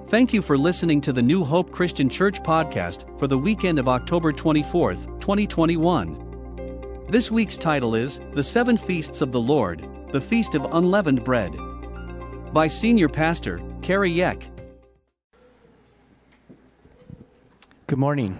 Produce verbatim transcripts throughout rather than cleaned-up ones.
Thank you for listening to the New Hope Christian Church podcast for the weekend of October twenty-fourth, twenty twenty-one. This week's title is The Seven Feasts of the Lord, the Feast of Unleavened Bread, by Senior Pastor Kerry Yeck. Good morning.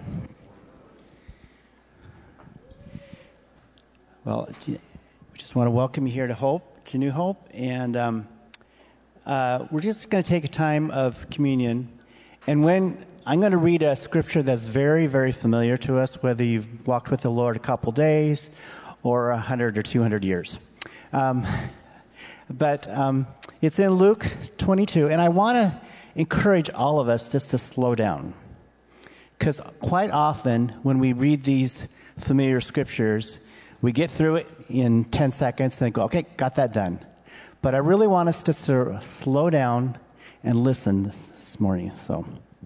Well, we just want to welcome you here to Hope, to New Hope, and um, uh, we're just going to take a time of communion. And when I'm going to read a scripture that's very, very familiar to us, whether you've walked with the Lord a couple days or a hundred or two hundred years. Um, but um, it's in Luke twenty-two, and I want to encourage all of us just to slow down. Because quite often, when we read these familiar scriptures, we get through it in ten seconds and go, okay, got that done. But I really want us to sort of slow down and listen this morning. So,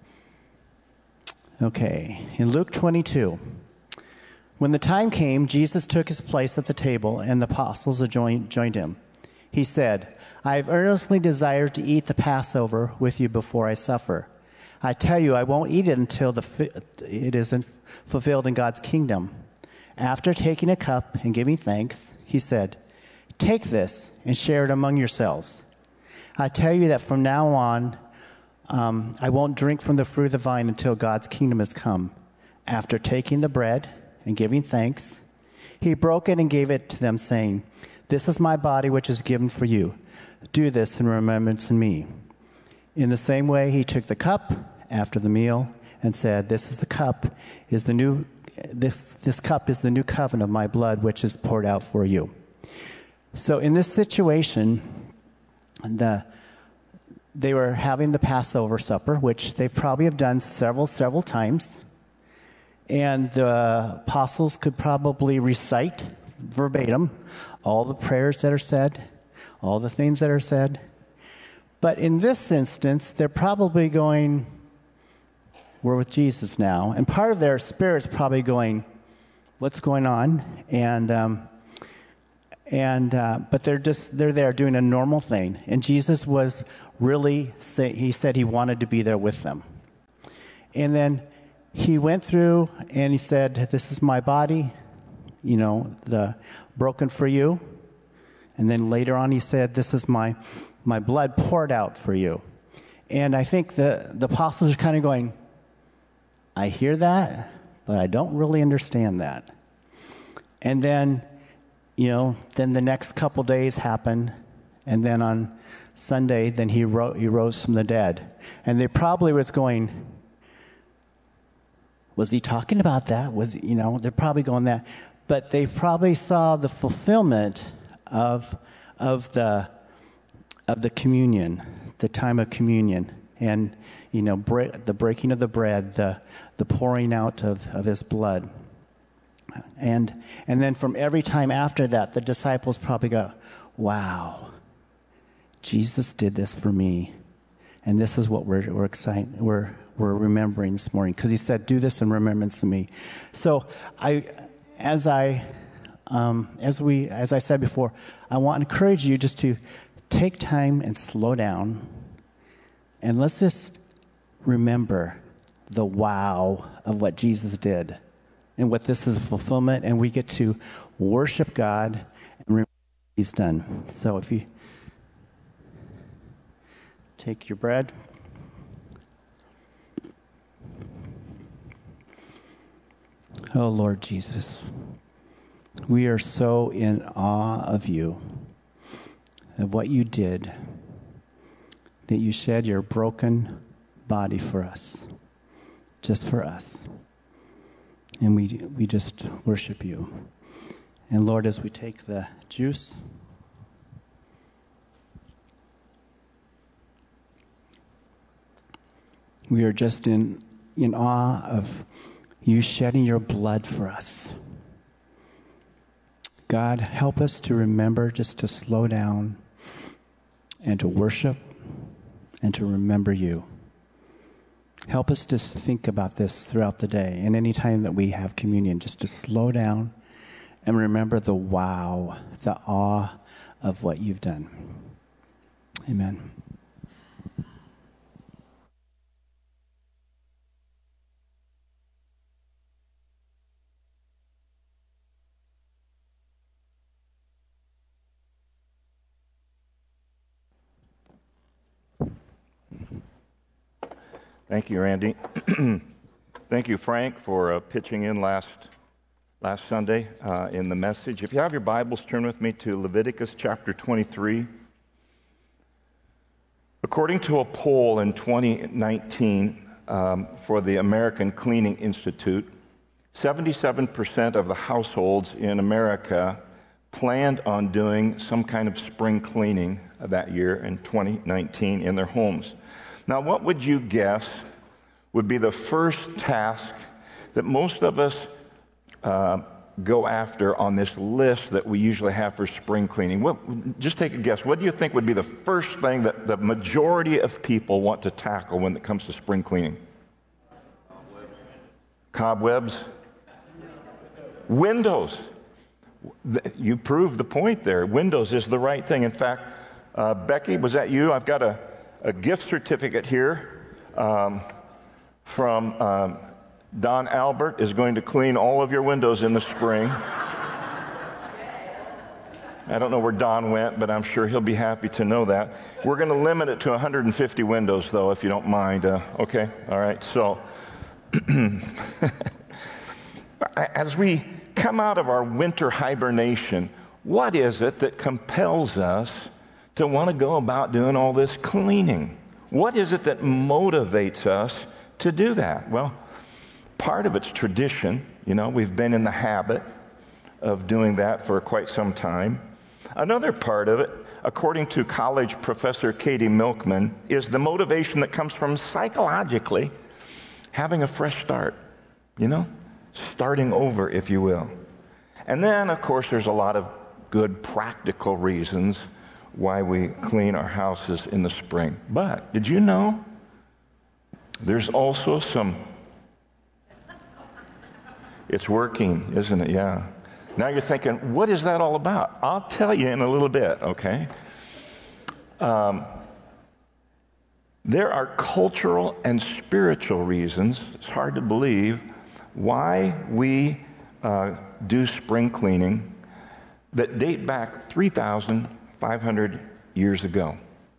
okay, in Luke twenty-two, when the time came, Jesus took his place at the table, and the apostles joined, joined him. He said, I have earnestly desired to eat the Passover with you before I suffer. I tell you, I won't eat it until the, it is fulfilled in God's kingdom. After taking a cup and giving thanks, he said, take this and share it among yourselves. I tell you that from now on, um, I won't drink from the fruit of the vine until God's kingdom has come. After taking the bread and giving thanks, he broke it and gave it to them, saying, this is my body which is given for you. Do this in remembrance of me. In the same way, he took the cup after the meal and said, this is the cup, is the new this this cup is the new covenant of my blood, which is poured out for you. So in this situation, the they were having the Passover supper, which they probably have done several, several times. And the apostles could probably recite verbatim all the prayers that are said, all the things that are said. But in this instance, they're probably going, we're with Jesus now. And part of their spirit's probably going, what's going on? And, um, and, uh, but they're just, they're there doing a normal thing. And Jesus was really, say, he said he wanted to be there with them. And then he went through and he said, this is my body, you know, the broken for you. And then later on he said, this is my, my blood poured out for you. And I think the, the apostles are kind of going, I hear that, but I don't really understand that. And then, you know, then the next couple days happen, and then on Sunday, then he, ro- he rose from the dead. And they probably was going, was he talking about that? Was, you know, they're probably going that. But they probably saw the fulfillment of of the of the communion, the time of communion. And, you know, break, the breaking of the bread, the the pouring out of, of his blood. And and then from every time after that, the disciples probably go, wow, Jesus did this for me. And this is what we're we're excited, we're we're remembering this morning. Because he said, do this in remembrance of me. So I as I um, as we as I said before, I want to encourage you just to take time and slow down. And let's just remember the wow of what Jesus did and what this is a fulfillment, and we get to worship God and remember what he's done. So if you take your bread. Oh, Lord Jesus, we are so in awe of you, of what you did, that you shed your broken body for us, just for us. And we we just worship you. And Lord, as we take the juice, we are just in, in awe of you shedding your blood for us. God, help us to remember just to slow down and to worship and to remember you. Help us to think about this throughout the day and any time that we have communion, just to slow down and remember the wow, the awe of what you've done. Amen. Thank you, Randy. Thank you, Frank, for uh, pitching in last last Sunday uh, in the message. If you have your Bibles, turn with me to Leviticus chapter twenty-three. According to a poll in twenty nineteen um, for the American Cleaning Institute, seventy-seven percent of the households in America planned on doing some kind of spring cleaning that year in twenty nineteen in their homes. Now, what would you guess would be the first task that most of us uh, go after on this list that we usually have for spring cleaning? What, just take a guess. What do you think would be the first thing that the majority of people want to tackle when it comes to spring cleaning? Cobwebs? Windows. You proved the point there. Windows is the right thing. In fact, uh, Becky, was that you? I've got a, a gift certificate here um, from um, Don Albert is going to clean all of your windows in the spring. I don't know where Don went, but I'm sure he'll be happy to know that. We're going to limit it to one hundred fifty windows, though, if you don't mind. Uh, okay? All right. So, as we come out of our winter hibernation, what is it that compels us to want to go about doing all this cleaning? What is it that motivates us to do that? Well, part of it's tradition. You know, we've been in the habit of doing that for quite some time. Another part of it, according to college professor Katie Milkman, is the motivation that comes from psychologically having a fresh start, you know, starting over, if you will. And then, of course, there's a lot of good practical reasons why we clean our houses in the spring. But did you know there's also some... It's working, isn't it? Yeah. Now you're thinking, what is that all about? I'll tell you in a little bit, okay? Um, there are cultural and spiritual reasons, it's hard to believe, why we uh, do spring cleaning that date back three thousand five hundred years ago.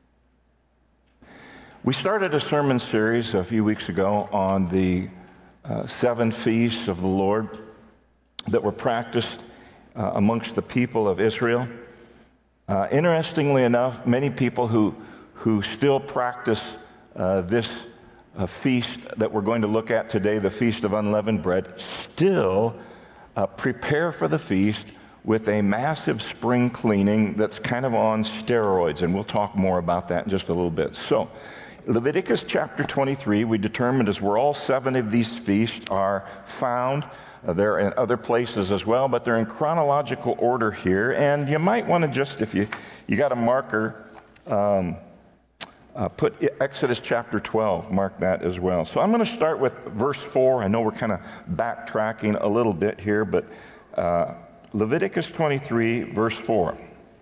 We started a sermon series a few weeks ago on the uh, seven feasts of the Lord that were practiced uh, amongst the people of Israel. Uh, interestingly enough, many people who, who still practice uh, this uh, feast that we're going to look at today, the Feast of Unleavened Bread, still uh, prepare for the feast with a massive spring cleaning that's kind of on steroids, and we'll talk more about that in just a little bit. So, Leviticus chapter twenty-three, we determined is where all seven of these feasts are found. Uh, they're in other places as well, but they're in chronological order here, and you might want to just, if you, you got a marker, um, uh, put Exodus chapter twelve, mark that as well. So I'm going to start with verse four. I know we're kind of backtracking a little bit here, but uh, Leviticus twenty-three, verse four.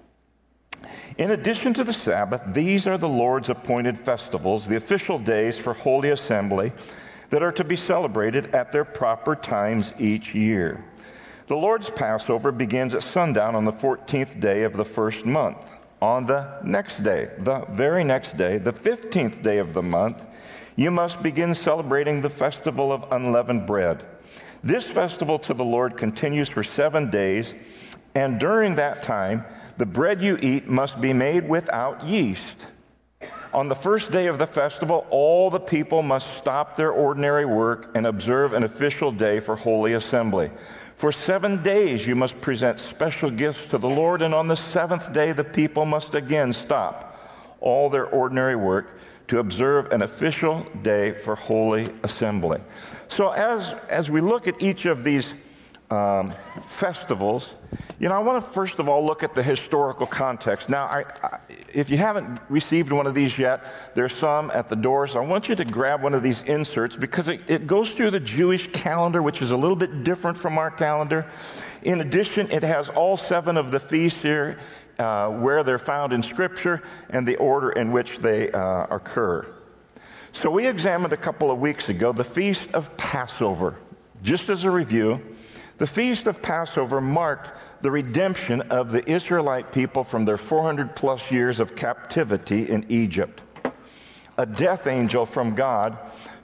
In addition to the Sabbath, these are the Lord's appointed festivals, the official days for Holy Assembly that are to be celebrated at their proper times each year. The Lord's Passover begins at sundown on the fourteenth day of the first month. On the next day, the very next day, the fifteenth day of the month, you must begin celebrating the festival of unleavened bread. This festival to the Lord continues for seven days, and during that time, the bread you eat must be made without yeast. On the first day of the festival, all the people must stop their ordinary work and observe an official day for Holy Assembly. For seven days you must present special gifts to the Lord, and on the seventh day the people must again stop all their ordinary work to observe an official day for Holy Assembly. So as, as we look at each of these um, festivals, you know, I want to first of all look at the historical context. Now, I, I, if you haven't received one of these yet, there's some at the doors. I want you to grab one of these inserts because it, it goes through the Jewish calendar, which is a little bit different from our calendar. In addition, it has all seven of the feasts here, uh, where they're found in Scripture and the order in which they uh, occur. So we examined a couple of weeks ago the Feast of Passover. Just as a review, the Feast of Passover marked the redemption of the Israelite people from their four hundred plus years of captivity in Egypt. A death angel from God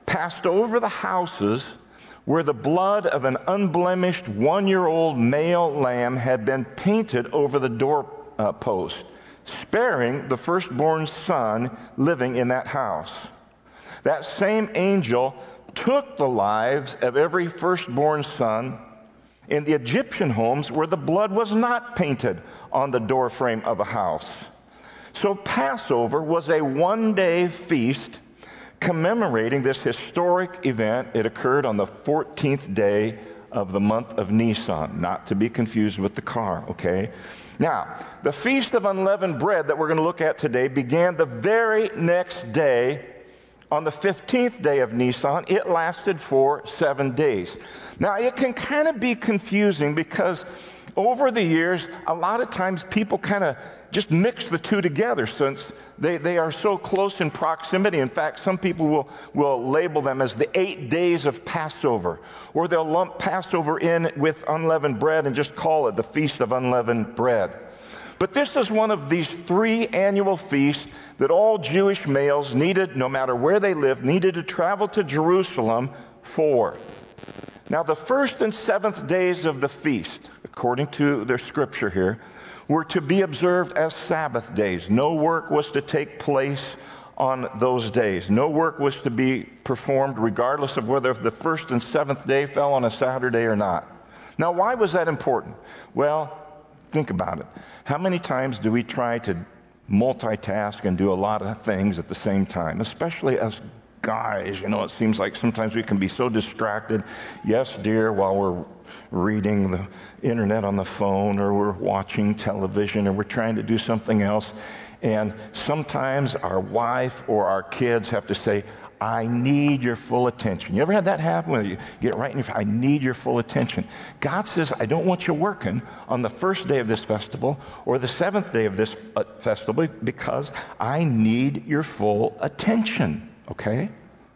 passed over the houses where the blood of an unblemished one-year-old male lamb had been painted over the doorpost, sparing the firstborn son living in that house. That same angel took the lives of every firstborn son in the Egyptian homes where the blood was not painted on the doorframe of a house. So Passover was a one-day feast commemorating this historic event. It occurred on the fourteenth day of the month of Nisan, not to be confused with the car, okay? Now, the Feast of Unleavened Bread that we're going to look at today began the very next day on the fifteenth day of Nisan. It lasted for seven days. Now, it can kind of be confusing because over the years, a lot of times people kind of just mix the two together since they, they are so close in proximity. In fact, some people will, will label them as the eight days of Passover, or they'll lump Passover in with unleavened bread and just call it the Feast of Unleavened Bread. But this is one of these three annual feasts that all Jewish males needed, no matter where they lived, needed to travel to Jerusalem for. Now, the first and seventh days of the feast, according to their scripture here, were to be observed as Sabbath days. No work was to take place on those days. No work was to be performed regardless of whether the first and seventh day fell on a Saturday or not. Now, why was that important? Well, think about it. How many times do we try to multitask and do a lot of things at the same time, especially as guys? You know, it seems like sometimes we can be so distracted. Yes, dear, while we're reading the internet on the phone, or we're watching television, or we're trying to do something else. And sometimes our wife or our kids have to say, I need your full attention. You ever had that happen where you get right in your face? I need your full attention. God says, I don't want you working on the first day of this festival or the seventh day of this uh, festival because I need your full attention, okay?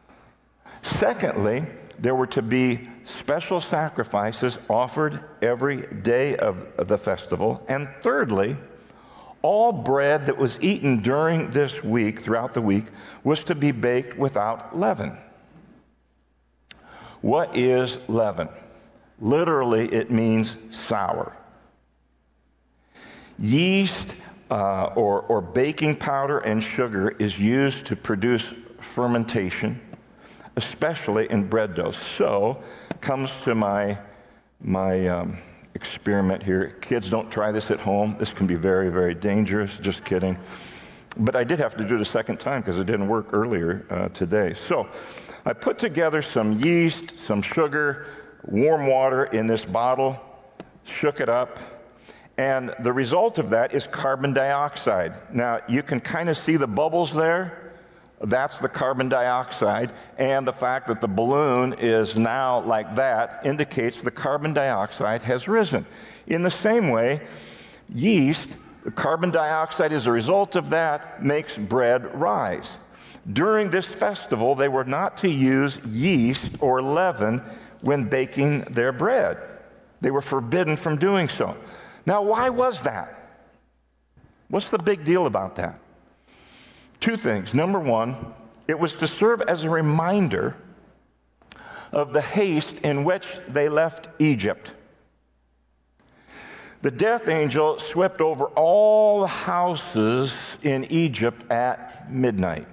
Secondly, there were to be special sacrifices offered every day of the festival. And thirdly, all bread that was eaten during this week, throughout the week, was to be baked without leaven. What is leaven? Literally, it means sour. Yeast uh, or, or baking powder and sugar is used to produce fermentation, especially in bread dough. So, comes to my my um, experiment here. Kids, don't try this at home. This can be very, very dangerous. Just kidding. But I did have to do it a second time because it didn't work earlier uh, today. So I put together some yeast, some sugar, warm water in this bottle, shook it up, and the result of that is carbon dioxide. Now, you can kind of see the bubbles there. That's the carbon dioxide, and the fact that the balloon is now like that indicates the carbon dioxide has risen. In the same way, yeast, the carbon dioxide as a result of that makes bread rise. During this festival, they were not to use yeast or leaven when baking their bread. They were forbidden from doing so. Now, why was that? What's the big deal about that? Two things. Number one, it was to serve as a reminder of the haste in which they left Egypt. The death angel swept over all the houses in Egypt at midnight.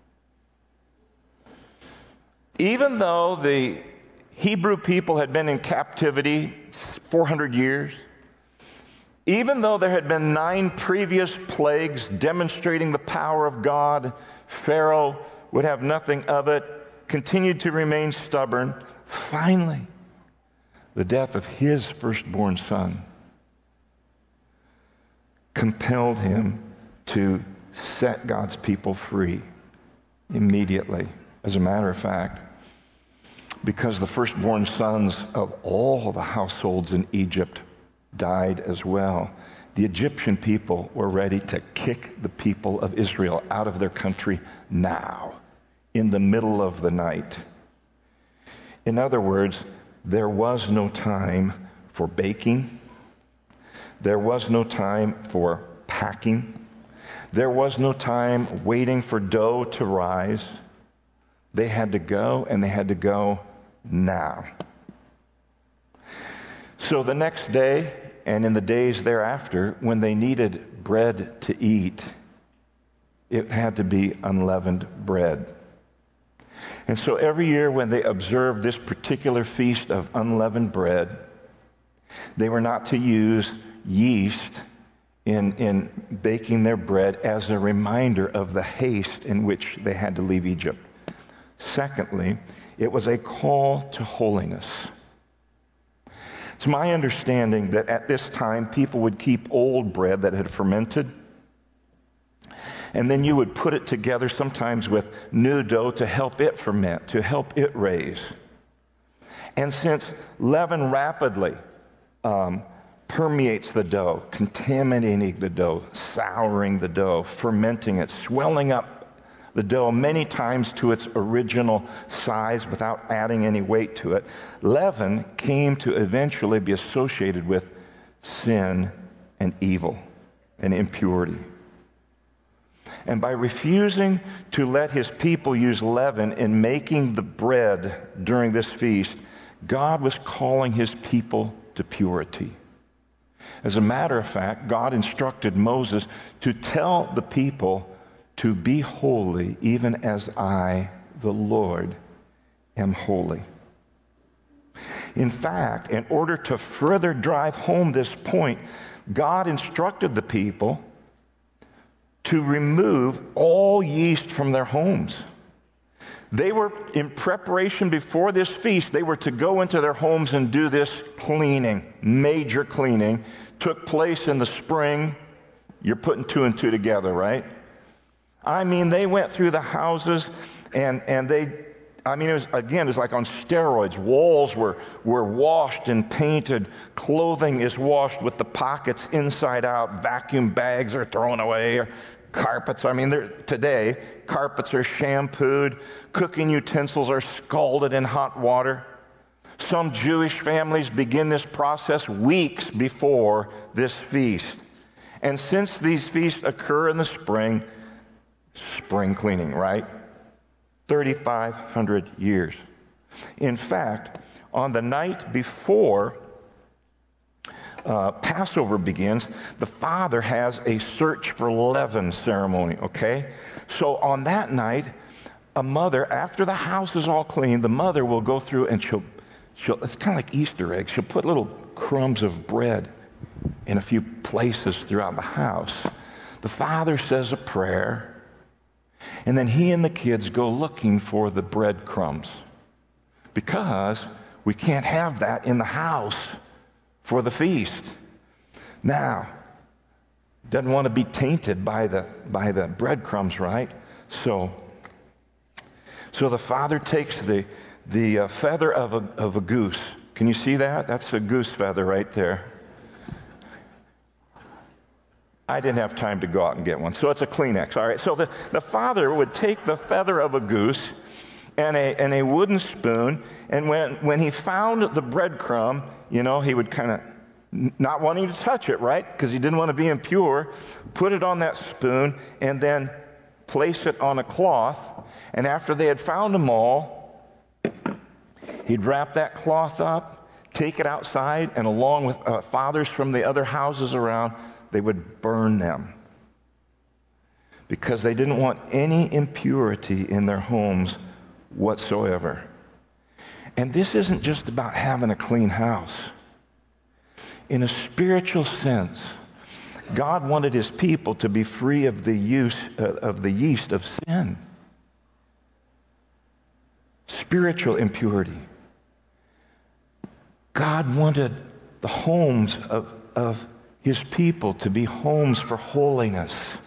Even though the Hebrew people had been in captivity four hundred years, even though there had been nine previous plagues demonstrating the power of God, Pharaoh would have nothing of it, continued to remain stubborn. Finally, the death of his firstborn son compelled him to set God's people free immediately. As a matter of fact, because the firstborn sons of all the households in Egypt died as well, the Egyptian people were ready to kick the people of Israel out of their country now, in the middle of the night. In other words, there was no time for baking. There was no time for packing. There was no time waiting for dough to rise. They had to go, and they had to go now. So the next day, and in the days thereafter, when they needed bread to eat, it had to be unleavened bread. And so every year when they observed this particular feast of unleavened bread, they were not to use yeast in, in baking their bread as a reminder of the haste in which they had to leave Egypt. Secondly, it was a call to holiness. It's my understanding that at this time, people would keep old bread that had fermented, and then you would put it together sometimes with new dough to help it ferment, to help it raise. And since leaven rapidly um, permeates the dough, contaminating the dough, souring the dough, fermenting it, swelling up the dough many times to its original size without adding any weight to it, leaven came to eventually be associated with sin and evil and impurity. And by refusing to let his people use leaven in making the bread during this feast, God was calling his people to purity. As a matter of fact, God instructed Moses to tell the people to be holy, even as I, the Lord, am holy. In fact, in order to further drive home this point, God instructed the people to remove all yeast from their homes. They were, in preparation before this feast, they were to go into their homes and do this cleaning, major cleaning. Took place in the spring. You're putting two and two together, right? I mean, they went through the houses, and, and they, I mean, it was, again, it was like on steroids. Walls were, were washed and painted. Clothing is washed with the pockets inside out. Vacuum bags are thrown away. Carpets, I mean, today, carpets are shampooed. Cooking utensils are scalded in hot water. Some Jewish families begin this process weeks before this feast. And since these feasts occur in the spring, spring cleaning, right? thirty-five hundred years. In fact, on the night before uh, Passover begins, the father has a search for leaven ceremony, okay? So on that night, a mother, after the house is all clean, the mother will go through and she'll, she'll it's kind of like Easter eggs. She'll put little crumbs of bread in a few places throughout the house. The father says a prayer, and then he and the kids go looking for the breadcrumbs, because we can't have that in the house for the feast. Now, doesn't want to be tainted by the by the breadcrumbs, right? So, so the father takes the the uh, feather of a of a goose. Can you see that? That's a goose feather right there. I didn't have time to go out and get one, so it's a Kleenex. All right. So the, the father would take the feather of a goose and a and a wooden spoon, and when when he found the breadcrumb, you know, he would kind of, not wanting to touch it, right? Because he didn't want to be impure, put it on that spoon and then place it on a cloth. And after they had found them all, he'd wrap that cloth up, take it outside, and along with uh, fathers from the other houses around, they would burn them, because they didn't want any impurity in their homes whatsoever. And this isn't just about having a clean house. In a spiritual sense, God wanted his people to be free of the use uh, of the yeast of sin. Spiritual impurity. God wanted the homes of, of his people to be homes for holiness.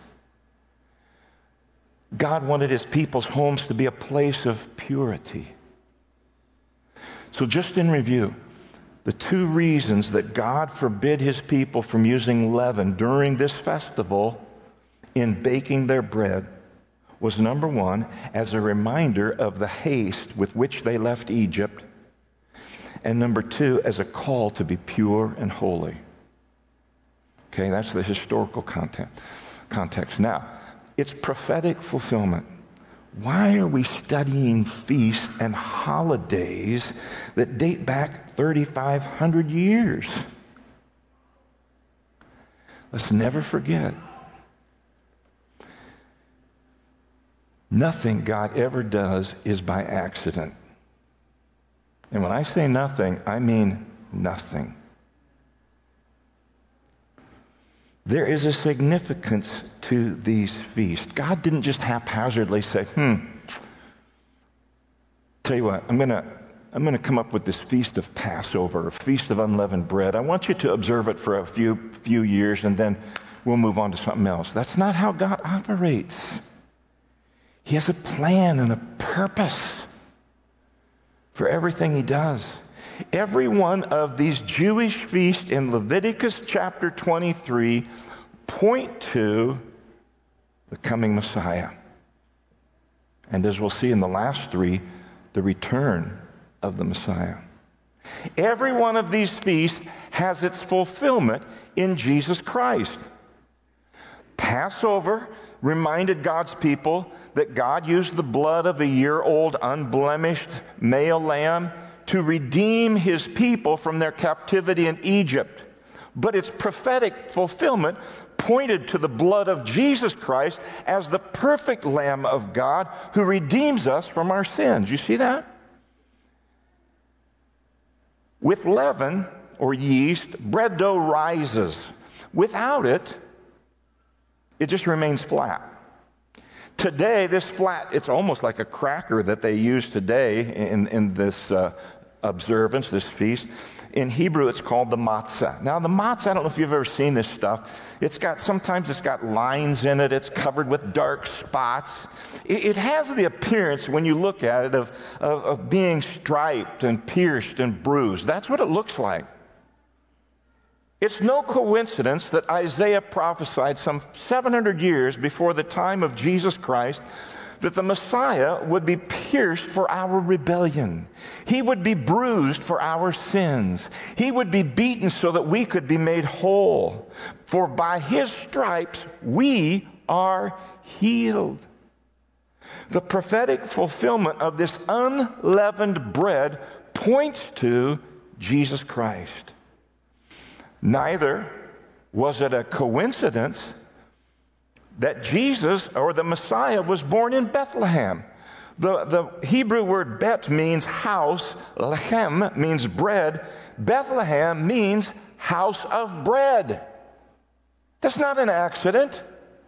God wanted his people's homes to be a place of purity. So just in review, the two reasons that God forbid his people from using leaven during this festival in baking their bread was, number one, as a reminder of the haste with which they left Egypt, and number two, as a call to be pure and holy. Okay, that's the historical content, context. Now, it's prophetic fulfillment. why are we studying feasts and holidays that date back thirty-five hundred years? Let's never forget, nothing God ever does is by accident. And when I say nothing, I mean nothing. There is a significance to these feasts. God didn't just haphazardly say, hmm, tell you what, I'm going to I'm going to come up with this feast of Passover, a feast of unleavened bread. I want you to observe it for a few few years, and then we'll move on to something else. That's not how God operates. He has a plan and a purpose for everything he does. Every one of these Jewish feasts in Leviticus chapter twenty-three point to the coming Messiah. And as we'll see in the last three, the return of the Messiah. Every one of these feasts has its fulfillment in Jesus Christ. Passover reminded God's people that God used the blood of a year-old unblemished male lamb to redeem his people from their captivity in Egypt. But its prophetic fulfillment pointed to the blood of Jesus Christ as the perfect Lamb of God who redeems us from our sins. You see that? With leaven or yeast, bread dough rises. Without it, it just remains flat. Today, this flat, it's almost like a cracker that they use today in, in this uh, observance, this feast. In Hebrew, it's called the matzah. Now, the matzah, I don't know if you've ever seen this stuff. It's got, sometimes it's got lines in it. It's covered with dark spots. It, it has the appearance, when you look at it, of, of, of being striped and pierced and bruised. That's what it looks like. It's no coincidence that Isaiah prophesied some seven hundred years before the time of Jesus Christ that the Messiah would be pierced for our rebellion. He would be bruised for our sins. He would be beaten so that we could be made whole. For by his stripes we are healed. The prophetic fulfillment of this unleavened bread points to Jesus Christ. Neither was it a coincidence that Jesus, or the Messiah, was born in Bethlehem. The, the Hebrew word bet means house, lechem means bread, Bethlehem means house of bread. That's not an accident.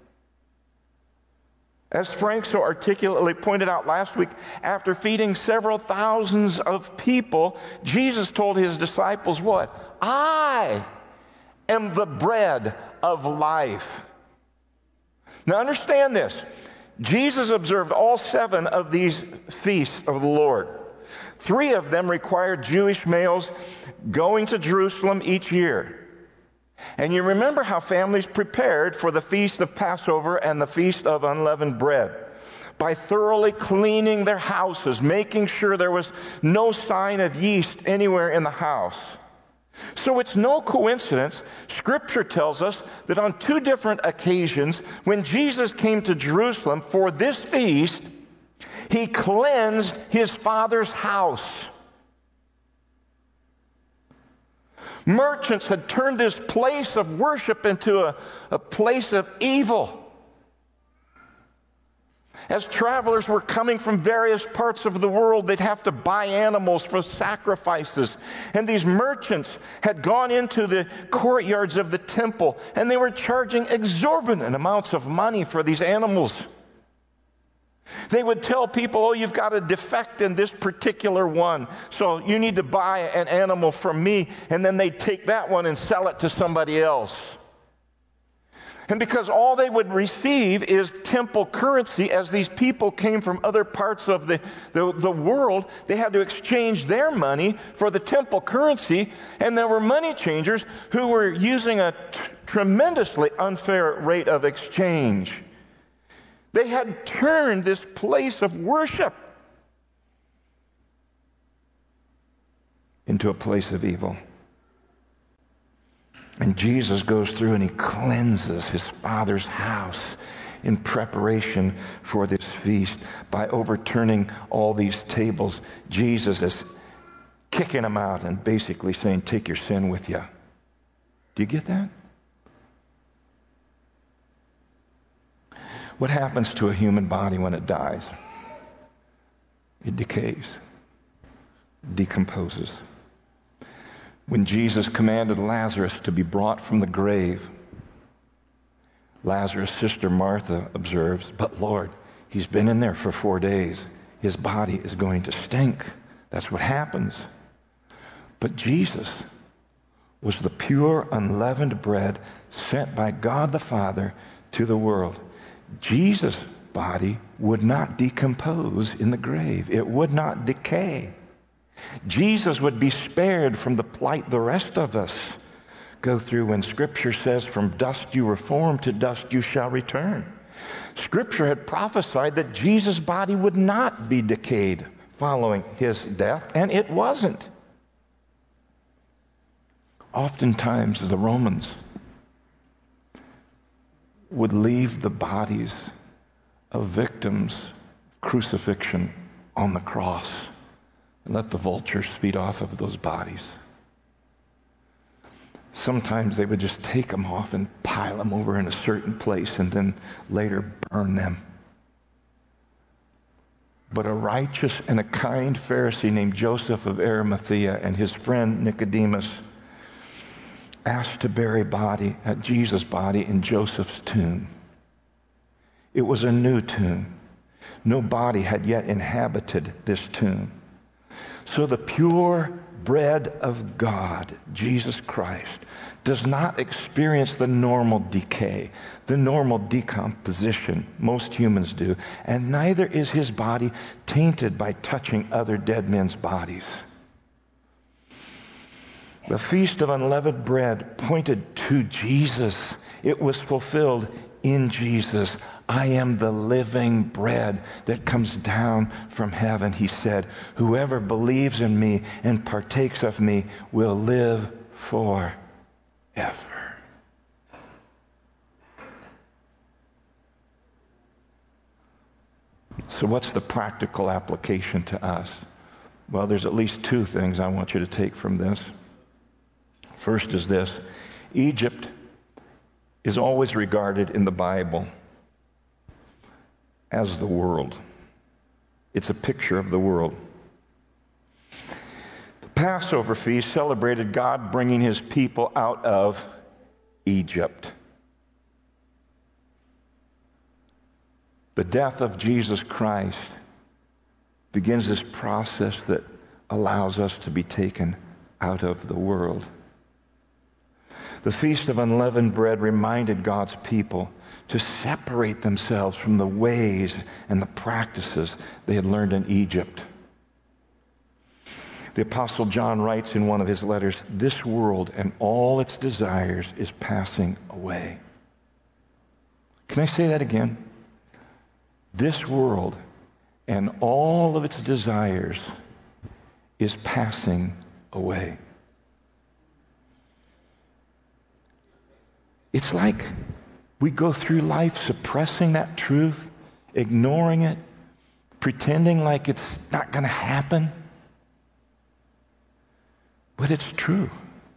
As Frank so articulately pointed out last week, after feeding several thousands of people, Jesus told his disciples what? I am the bread of life. Now understand this. Jesus observed all seven of these feasts of the Lord. Three of them required Jewish males going to Jerusalem each year. And you remember how families prepared for the feast of Passover and the feast of unleavened bread by thoroughly cleaning their houses, making sure there was no sign of yeast anywhere in the house. So it's no coincidence, Scripture tells us that on two different occasions, when Jesus came to Jerusalem for this feast, he cleansed his Father's house. Merchants had turned this place of worship into a, a place of evil. As travelers were coming from various parts of the world, they'd have to buy animals for sacrifices. And these merchants had gone into the courtyards of the temple, and they were charging exorbitant amounts of money for these animals. They would tell people, oh, you've got a defect in this particular one, so you need to buy an animal from me, and then they'd take that one and sell it to somebody else. And because all they would receive is temple currency, as these people came from other parts of the, the, the world, they had to exchange their money for the temple currency, and there were money changers who were using a t- tremendously unfair rate of exchange. They had turned this place of worship into a place of evil. And Jesus goes through and he cleanses his Father's house. in preparation for this feast by overturning all these tables. Jesus is kicking them out and basically saying, take your sin with you. Do you get that? What happens to a human body when it dies? It decays, decomposes. When Jesus commanded Lazarus to be brought from the grave, Lazarus' sister Martha observes, but Lord, he's been in there for four days. His body is going to stink. That's what happens. But Jesus was the pure, unleavened bread sent by God the Father to the world. Jesus' body would not decompose in the grave. It would not decay. Jesus would be spared from the plight the rest of us go through when Scripture says, from dust you were formed, to dust you shall return. Scripture had prophesied that Jesus' body would not be decayed following his death, and it wasn't. Oftentimes, the Romans would leave the bodies of victims of crucifixion on the cross and let the vultures feed off of those bodies. Sometimes they would just take them off and pile them over in a certain place and then later burn them. But a righteous and a kind Pharisee named Joseph of Arimathea and his friend Nicodemus asked to bury body, uh, Jesus' body in Joseph's tomb. It was a new tomb. No body had yet inhabited this tomb. So the pure bread of God, Jesus Christ, does not experience the normal decay, the normal decomposition most humans do, and neither is his body tainted by touching other dead men's bodies. The Feast of Unleavened Bread pointed to Jesus. It was fulfilled in Jesus. I am the living bread that comes down from heaven, he said. Whoever believes in me and partakes of me will live forever. So what's the practical application to us? Well, there's at least two things I want you to take from this. First is this: Egypt is always regarded in the Bible as the world. It's a picture of the world. The Passover feast celebrated God bringing his people out of Egypt. The death of Jesus Christ begins this process that allows us to be taken out of the world. The Feast of Unleavened Bread reminded God's people to separate themselves from the ways and the practices they had learned in Egypt. The Apostle John writes in one of his letters, "This world and all its desires is passing away." Can I say that again? This world and all of its desires is passing away. It's like we go through life suppressing that truth, ignoring it, pretending like it's not going to happen. But it's true.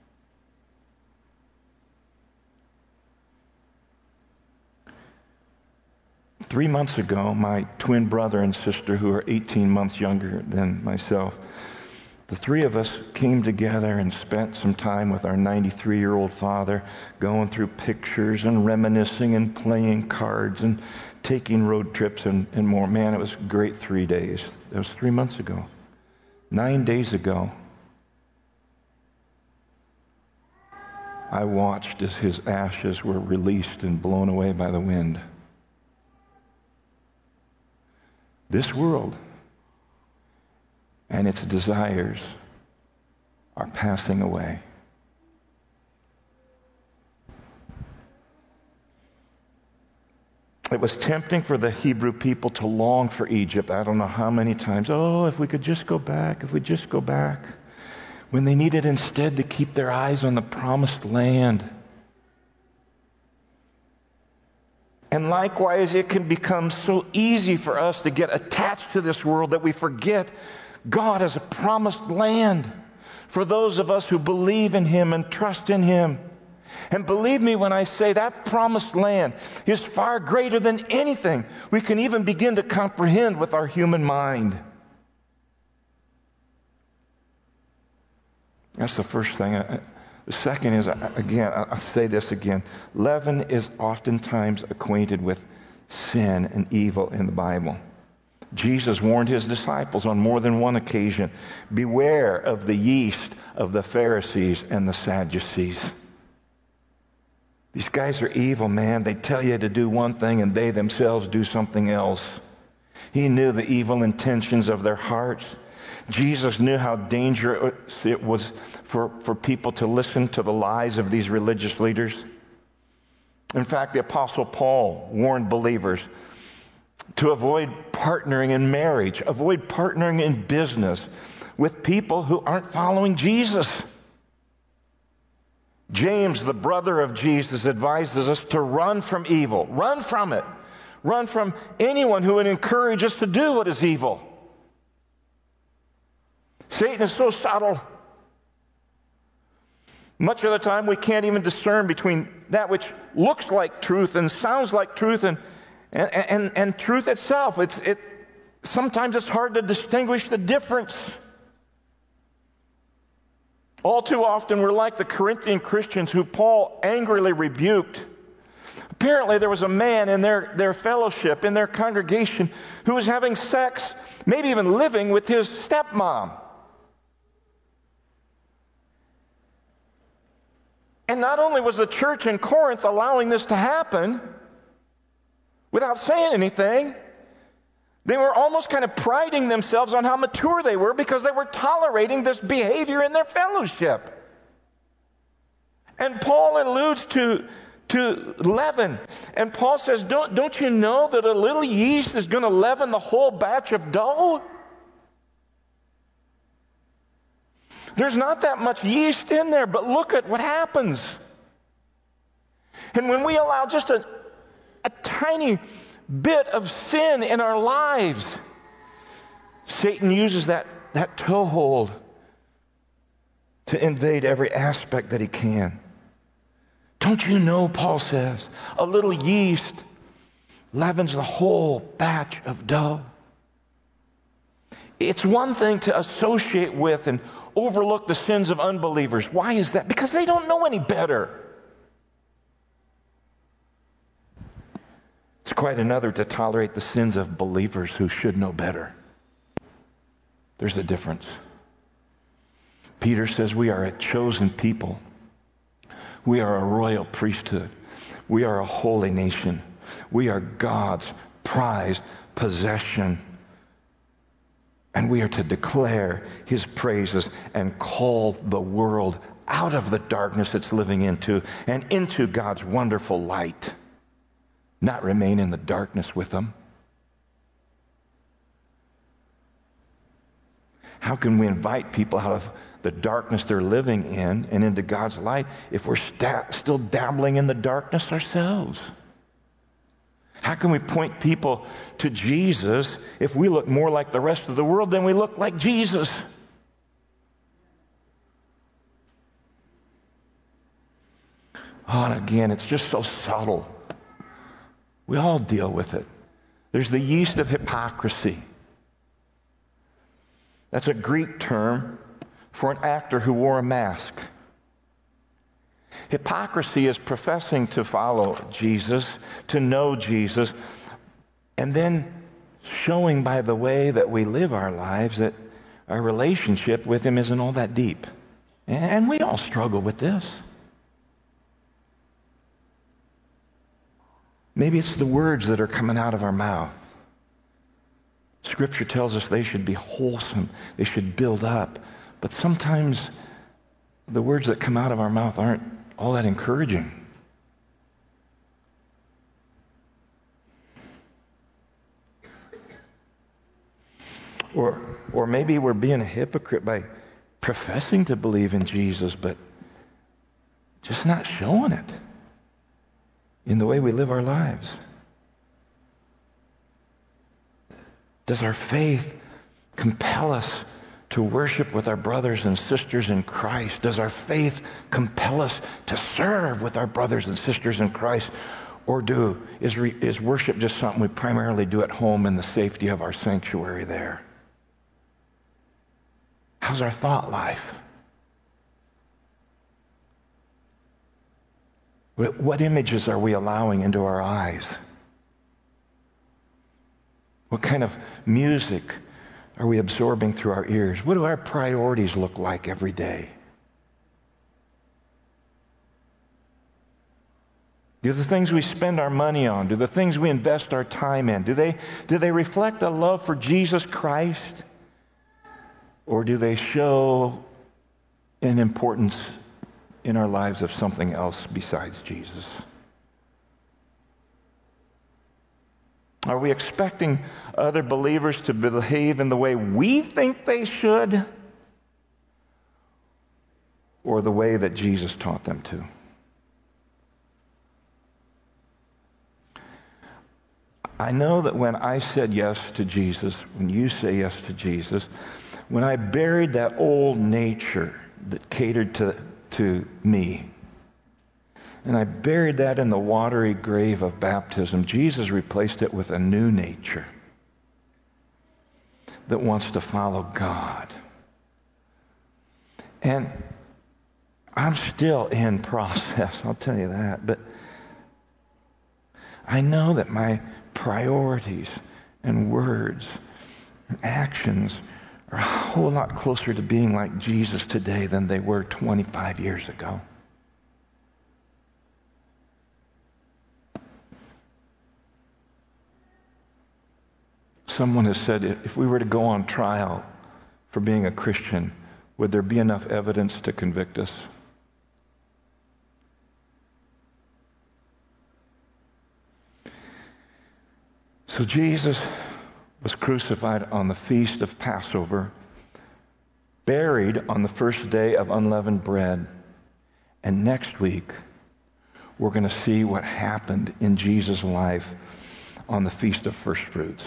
Three months ago, my twin brother and sister, who are eighteen months younger than myself, the three of us came together and spent some time with our ninety-three-year-old father, going through pictures and reminiscing and playing cards and taking road trips and, and more. Man, it was a great three days. That was three months ago. Nine days ago, I watched as his ashes were released and blown away by the wind. This world and its desires are passing away. It was tempting for the Hebrew people to long for Egypt. I don't know how many times. Oh, if we could just go back, if we just go back. When they needed instead to keep their eyes on the promised land. And likewise, it can become so easy for us to get attached to this world that we forget God as a promised land for those of us who believe in Him and trust in Him. And believe me when I say that promised land is far greater than anything we can even begin to comprehend with our human mind. That's the first thing. The second is, again, I'll say this again. Leaven is oftentimes acquainted with sin and evil in the Bible. Jesus warned His disciples on more than one occasion, beware of the yeast of the Pharisees and the Sadducees. These guys are evil, man. They tell you to do one thing and they themselves do something else. He knew the evil intentions of their hearts. Jesus knew how dangerous it was for, for people to listen to the lies of these religious leaders. In fact, the Apostle Paul warned believers to avoid partnering in marriage, avoid partnering in business with people who aren't following Jesus. James, the brother of Jesus, advises us to run from evil. Run from it. Run from anyone who would encourage us to do what is evil. Satan is so subtle. Much of the time we can't even discern between that which looks like truth and sounds like truth and, and, and, and truth itself. It's, it, sometimes it's hard to distinguish the difference. All too often we're like the Corinthian Christians who Paul angrily rebuked. Apparently there was a man in their, their fellowship, in their congregation, who was having sex, maybe even living with his stepmom. And not only was the church in Corinth allowing this to happen without saying anything, they were almost kind of priding themselves on how mature they were because they were tolerating this behavior in their fellowship. And Paul alludes to, to leaven. And Paul says, don't, don't you know that a little yeast is going to leaven the whole batch of dough? There's not that much yeast in there, but look at what happens. And when we allow just a, a tiny bit of sin in our lives, Satan uses that, that toehold to invade every aspect that he can. Don't you know, Paul says, a little yeast leavens the whole batch of dough. It's one thing to associate with and overlook the sins of unbelievers. Why is that? Because they don't know any better. It's quite another to tolerate the sins of believers who should know better. There's a difference. Peter says we are a chosen people. We are a royal priesthood. We are a holy nation. We are God's prized possession. And we are to declare His praises and call the world out of the darkness it's living into and into God's wonderful light. Not remain in the darkness with them. How can we invite people out of the darkness they're living in and into God's light if we're sta- still dabbling in the darkness ourselves? How can we point people to Jesus if we look more like the rest of the world than we look like Jesus? Oh, and again, it's just so subtle. We all deal with it. There's the yeast of hypocrisy. That's a Greek term for an actor who wore a mask. Hypocrisy is professing to follow Jesus, to know Jesus, and then showing by the way that we live our lives that our relationship with Him isn't all that deep. And we all struggle with this. Maybe it's the words that are coming out of our mouth. Scripture tells us they should be wholesome, they should build up, but sometimes the words that come out of our mouth aren't all that encouraging. Or, or maybe we're being a hypocrite by professing to believe in Jesus, but just not showing it in the way we live our lives. Does our faith compel us to worship with our brothers and sisters in Christ? Does our faith compel us to serve with our brothers and sisters in Christ? Or do is, re, is worship just something we primarily do at home in the safety of our sanctuary there? How's our thought life? What images are we allowing into our eyes? What kind of music are we absorbing through our ears? What do our priorities look like every day? Do the things we spend our money on, do the things we invest our time in, do they, do they reflect a love for Jesus Christ? Or do they show an importance in our lives of something else besides Jesus? Are we expecting other believers to behave in the way we think they should, or the way that Jesus taught them to? I know that when I said yes to Jesus, when you say yes to Jesus, when I buried that old nature that catered to, to me, and I buried that in the watery grave of baptism, Jesus replaced it with a new nature that wants to follow God. And I'm still in process, I'll tell you that, but I know that my priorities and words and actions are a whole lot closer to being like Jesus today than they were twenty-five years ago. Someone has said, if we were to go on trial for being a Christian, would there be enough evidence to convict us? So Jesus was crucified on the feast of Passover, buried on the first day of unleavened bread, and next week we're going to see what happened in Jesus' life on the Feast of First Fruits.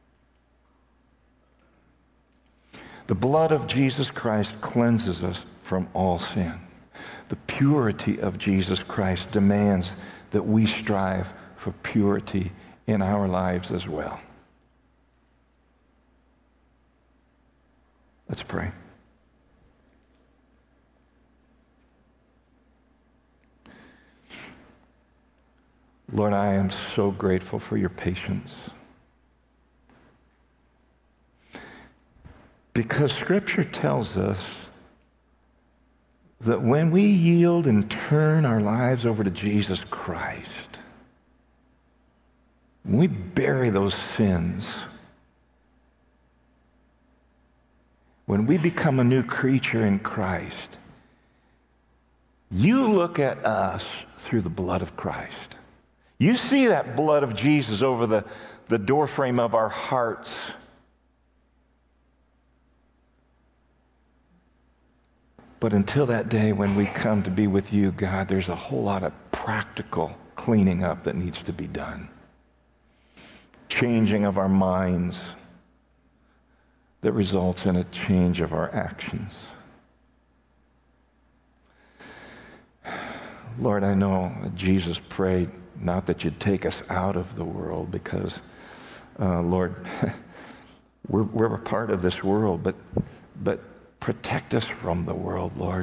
The blood of Jesus Christ cleanses us from all sin. The purity of Jesus Christ demands that we strive for purity in our lives as well. Let's pray. Lord, I am so grateful for your patience. Because Scripture tells us that when we yield and turn our lives over to Jesus Christ, when we bury those sins, when we become a new creature in Christ, you look at us through the blood of Christ. You see that blood of Jesus over the, the doorframe of our hearts. But until that day when we come to be with you, God, there's a whole lot of practical cleaning up that needs to be done. Changing of our minds that results in a change of our actions. Lord, I know Jesus prayed not that you'd take us out of the world because, uh, Lord, we're, we're a part of this world, but but protect us from the world, Lord.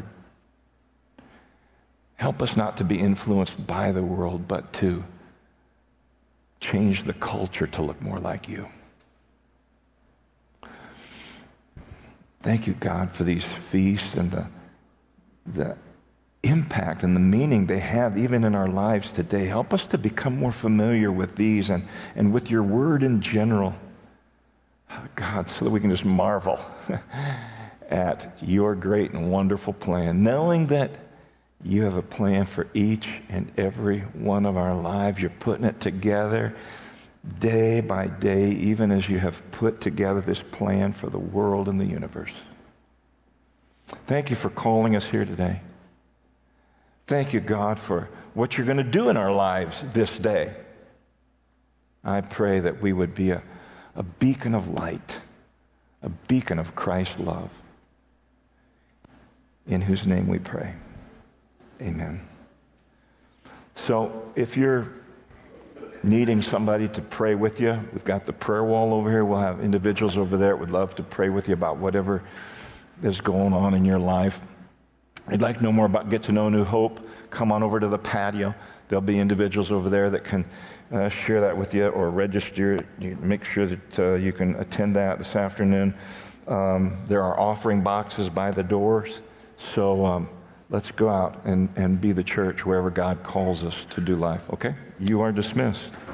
Help us not to be influenced by the world, but to change the culture to look more like you. Thank you, God, for these feasts and the, the impact and the meaning they have even in our lives today. Help us to become more familiar with these and, and with your word in general, God, so that we can just marvel at your great and wonderful plan, knowing that you have a plan for each and every one of our lives. You're putting it together day by day, even as you have put together this plan for the world and the universe. Thank you for calling us here today. Thank you, God, for what you're going to do in our lives this day. I pray that we would be a, a beacon of light, a beacon of Christ's love, in whose name we pray. Amen. So if you're needing somebody to pray with you, we've got the prayer wall over here. We'll have individuals over there that would love to pray with you about whatever is going on in your life. If you'd like to know more about Get to Know New Hope, come on over to the patio. There'll be individuals over there that can uh, share that with you or register. You make sure that uh, you can attend that this afternoon. Um, there are offering boxes by the doors. So um, let's go out and, and be the church wherever God calls us to do life, okay? You are dismissed.